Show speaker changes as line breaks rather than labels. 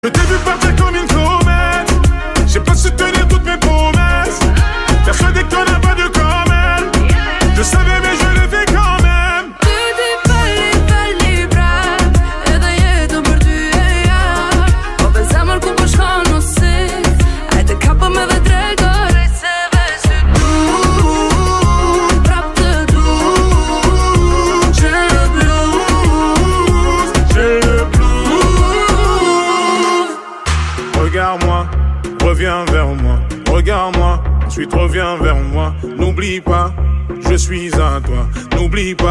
Je t'ai vu partir comme une comète. J'ai pas su tenir toutes mes promesses. Persuadé que t'en as pas de quand même. Je savais mais je l'ai fait quand même.
Tu dis falli breve. E da jetën për ty e ja. Po për zemër ku po shkon mos si. Ai të kapëm edhe drejt ore se vesh ty du. Prap të du. J'ai le blues.
J'ai le blues. Regarde-moi, reviens vers moi. Regarde-moi, ensuite reviens vers moi. N'oublie pas, je suis à toi. N'oublie pas.